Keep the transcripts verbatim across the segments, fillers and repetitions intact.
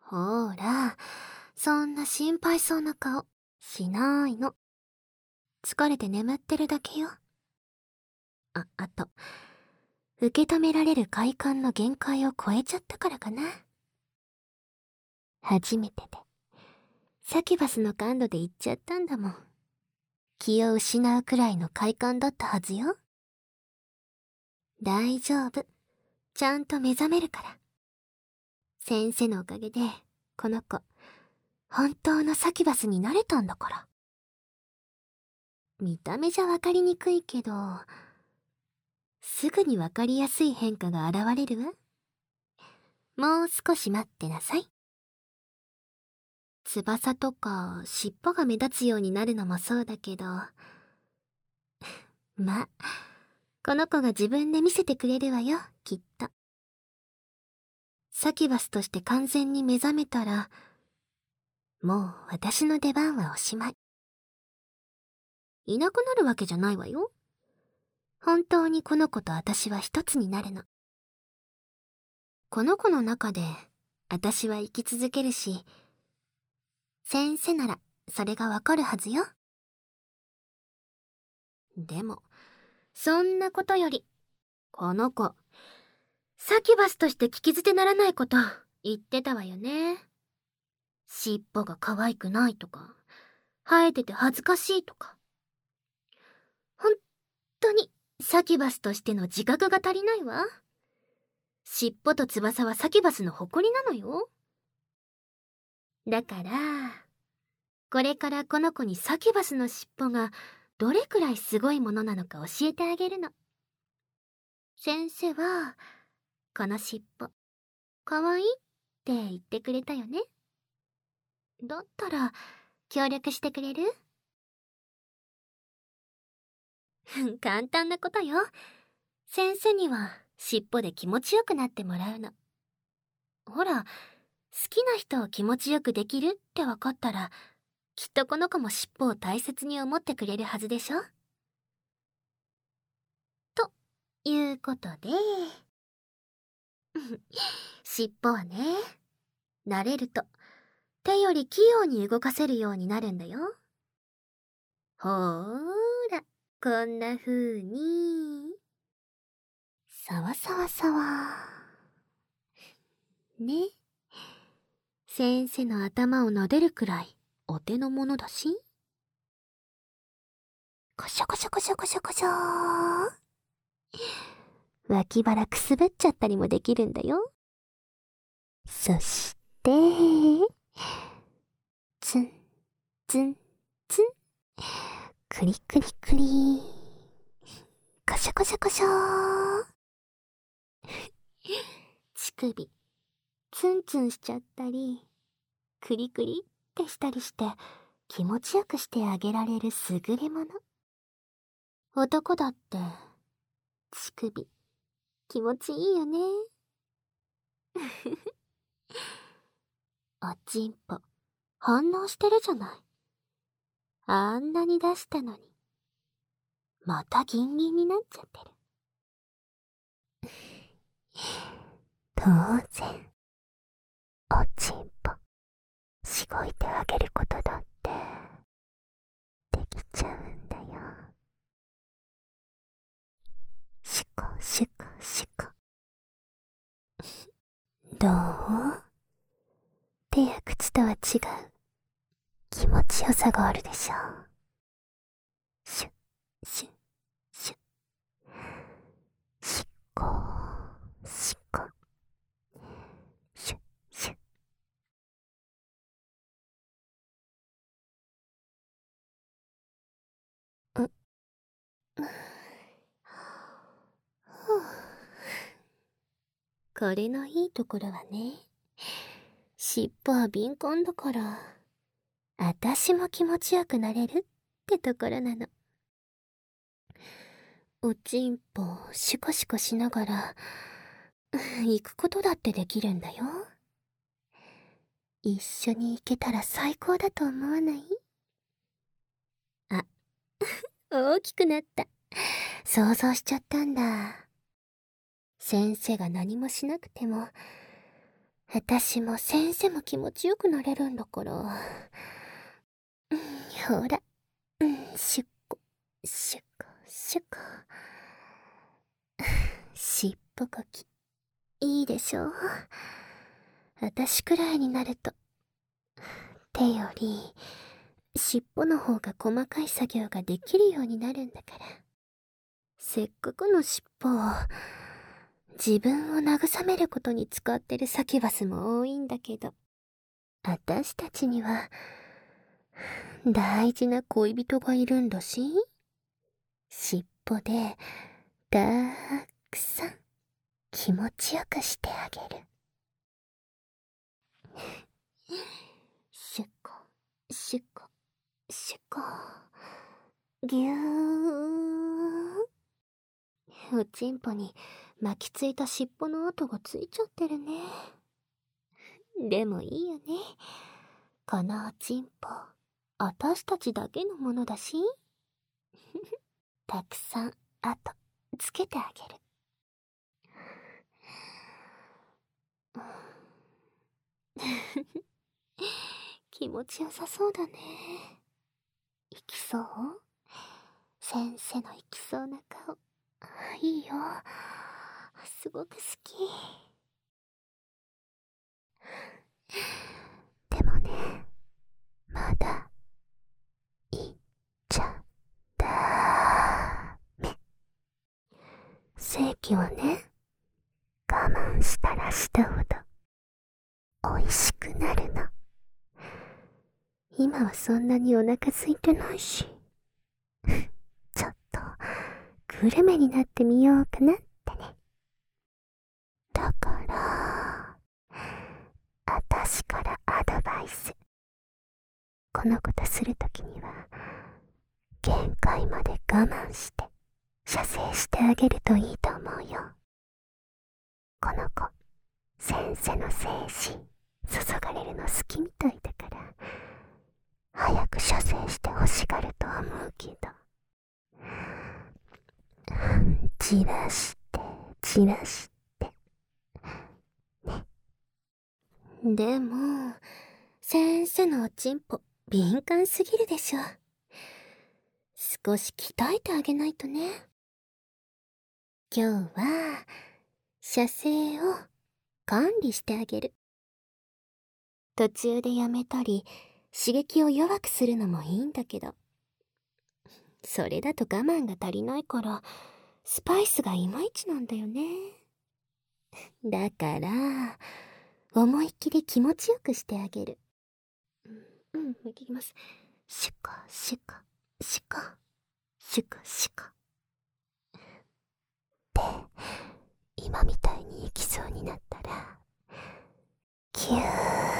ほら、そんな心配そうな顔しないの。疲れて眠ってるだけよ。あ、あと、受け止められる快感の限界を超えちゃったからかな。初めてで、サキュバスの感度で言っちゃったんだもん。気を失うくらいの快感だったはずよ。大丈夫。ちゃんと目覚めるから。先生のおかげで、この子、本当のサキュバスになれたんだから。見た目じゃわかりにくいけど、すぐにわかりやすい変化が現れるわ。もう少し待ってなさい。翼とか尻尾が目立つようになるのもそうだけど、ま、この子が自分で見せてくれるわよ、きっと。サキュバスとして完全に目覚めたら、もう私の出番はおしまい。いなくなるわけじゃないわよ。本当にこの子と私は一つになるの。この子の中で私は生き続けるし、先生ならそれがわかるはずよ。でも、そんなことより、この子、サキュバスとして聞き捨てならないこと言ってたわよね。尻尾が可愛くないとか、生えてて恥ずかしいとか。本当にサキュバスとしての自覚が足りないわ。尻尾と翼はサキュバスの誇りなのよ。だから、これからこの子にサキュバスの尻尾がどれくらいすごいものなのか教えてあげるの。先生は、この尻尾、かわいいって言ってくれたよね。だったら、協力してくれる？簡単なことよ。先生には尻尾で気持ちよくなってもらうの。ほら、好きな人を気持ちよくできるって分かったら、きっとこの子も尻尾を大切に思ってくれるはずでしょ？ということで、尻尾はね、慣れると手より器用に動かせるようになるんだよ。ほーら、こんな風に、さわさわさわ。ね。先生の頭を撫でるくらいお手の物だし。こしょこしょこしょこしょこしょー。脇腹くすぶっちゃったりもできるんだよ。そして、ツン、ツン、ツン。クリクリクリ。こしょこしょこしょー。乳首、ツンツンしちゃったり、クリクリってしたりして気持ちよくしてあげられる優れもの。男だって、乳首、気持ちいいよね。おちんぽ、反応してるじゃない。あんなに出したのに、またギンギンになっちゃってる。当然、おちんぽ、しごいてあげることだって、できちゃうんだよ。しこしこしこ。どう？手や口とは違う気持ちよさがあるでしょう。シュッシュッシュッ。しこしこ。シュッシュッ。う、これのいいところはね、尻尾は敏感だから、あたしも気持ちよくなれるってところなの。おちんぽシコシコしながら、行くことだってできるんだよ。一緒に行けたら最高だと思わない？あ、大きくなった。想像しちゃったんだ。先生が何もしなくても、 私も先生も気持ちよくなれるんだから。うん、ほら、うん、シュッコ、シュッコ、シュッコ。しっぽこき、いいでしょ。私くらいになると、手より、尻尾の方が細かい作業ができるようになるんだから。せっかくの尻尾を、自分を慰めることに使ってるサキュバスも多いんだけど、私たちには、大事な恋人がいるんだし、尻尾で、たくさん、気持ちよくしてあげる。シュッコ、シュッコ、シュッコ、ぎゅー。おちんぽに巻きついた尻尾の跡がついちゃってるね。でもいいよね。このおちんぽ、私たちだけのものだし。たくさん跡つけてあげる。気持ちよさそうだね。いきそう？先生のいきそうな顔。いいよ。すごく好き。でもね、まだ、いっちゃダメ。正規はね、我慢したらしたほど、美味しくなるの。今はそんなにお腹空いてないし。ちょっと、グルメになってみようかなってね。だから、あたしからアドバイス。この子とするときには、限界まで我慢して、射精してあげるといいと思うよ。この子、先生の精子、注がれるの好きみたいだから、早く射精して欲しがると思うけど。じらして、じらして。ね。でも、先生のおちんぽ、敏感すぎるでしょ。少し鍛えてあげないとね。今日は、射精を管理してあげる。途中でやめたり、刺激を弱くするのもいいんだけど。それだと我慢が足りないから、スパイスがいまいちなんだよね。だから、思いっきり気持ちよくしてあげる。うん、うん、いきます。シュコ、シュコ、シュコ、シュコ、シュコ。で、今みたいに行きそうになったら、キュー。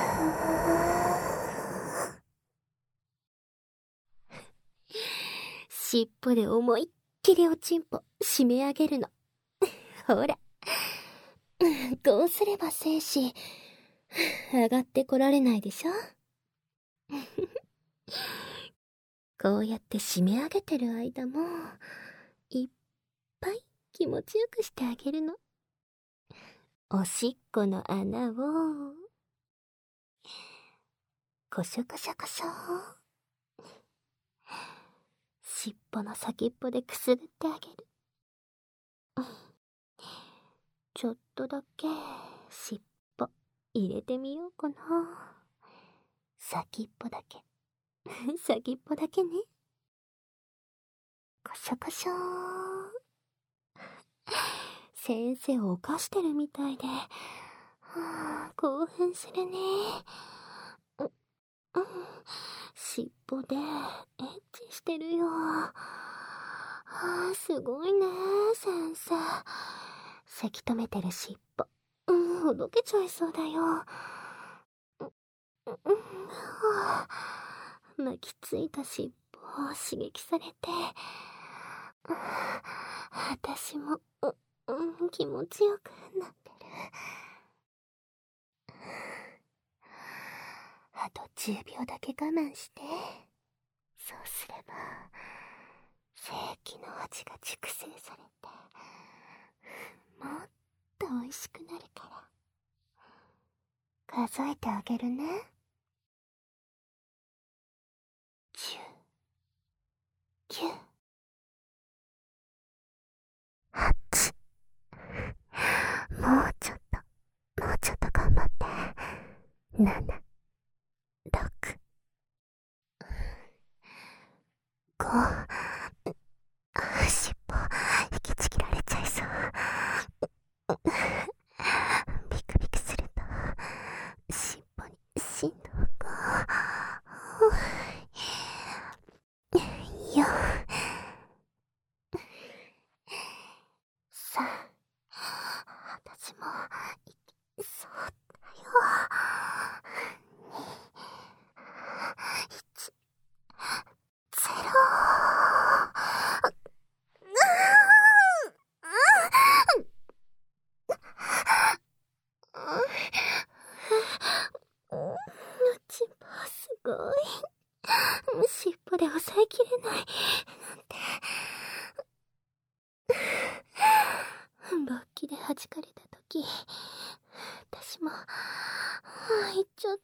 尻尾で思いっきりおちんぽ締め上げるの。ほら。こうすれば精子、上がってこられないでしょ。こうやって締め上げてる間も、いっぱい気持ちよくしてあげるの。おしっこの穴を、こしょこしょこしょ。尻尾の先っぽでくすぐってあげる。ちょっとだけ尻尾入れてみようかな。先っぽだけ。先っぽだけね。こしょこしょー。先生を犯してるみたいで、はあ、興奮するね。う、うん、尻尾でエッチしてるよ。はあ、すごいね、先生。せき止めてる尻尾。うん、ほどけちゃいそうだよ。う、うん、はあ、巻きついた尻尾を刺激されて、私も、う、うん、気持ちよくなってる。あとじゅうびょうだけ我慢して。そうすれば、精液の味が熟成されて、もっと美味しくなるから。 数えてあげるね。じゅう、きゅう、はち。もうちょっと、もうちょっと頑張って。なな、ろく、ご、尻尾、引きちぎられちゃいそう。ビクビクすると、尻尾に振動が。よ、さあ、私もいきそうだよ。に、いち、ゼロ。ちばすごい。尻尾で抑えきれないなんて。勃起で弾かれた時、私も入っちゃった。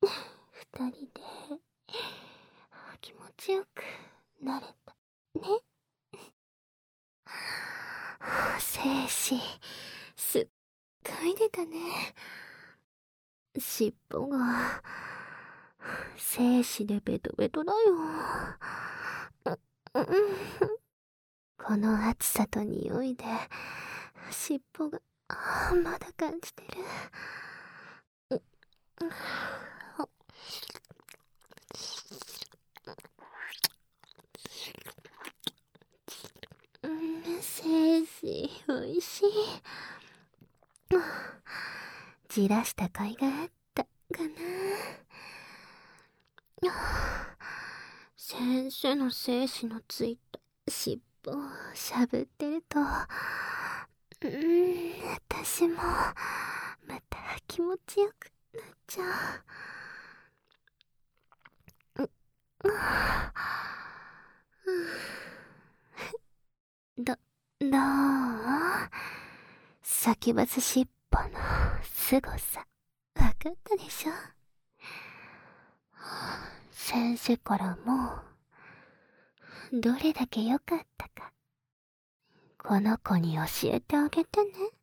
二人で気持ちよくなれたね。精子すっごい出たね。尻尾が精子でベトベトだよ。この暑さと匂いで尻尾がまだ感じてる。うん、精子おいしい。じらした甲斐があったかな。先生の精子のついた尻尾をしゃぶってると、うん、私もまた気持ちよくなっちゃう。う、うん、ど、どう？サキバス尻尾の凄さ、わかったでしょ？先生からも、どれだけ良かったか、この子に教えてあげてね。